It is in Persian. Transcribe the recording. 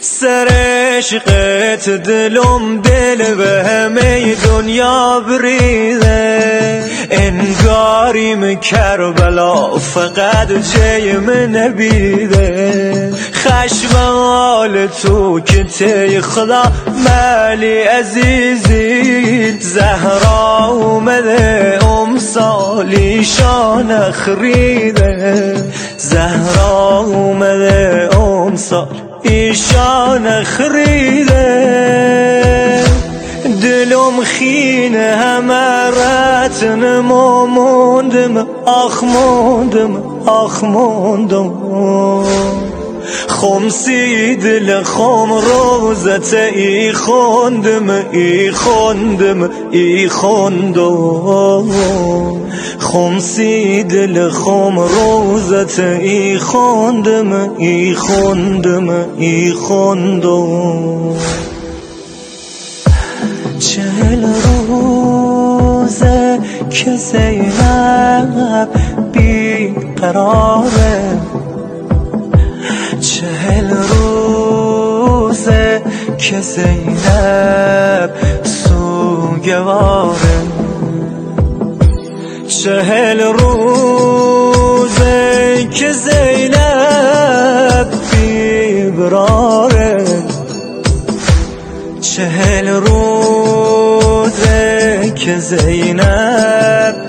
سر عشقت دلم دل به همه دنیا بریده، انگاریم کربلا فقط جیم نبیده. خشم حال تو که تی خدا مالی عزیزی، زهرا اومده امسالی شان خریده، زهرا اومده امسال ایشان خریده. دلم خینه همه رتن موندم، آخ موندم آخ موندم. خمسی دل خم روزت ای خوندم ای خوندم ای خوندم. خمسی دل خم روزت ای خوندم ای خوندم ای خوندم. 40 روزه که زینب بی قراره، 40 روزه که زینب سوگواره، 40 روزه که زینب بیقراره، 40 روزه که زینب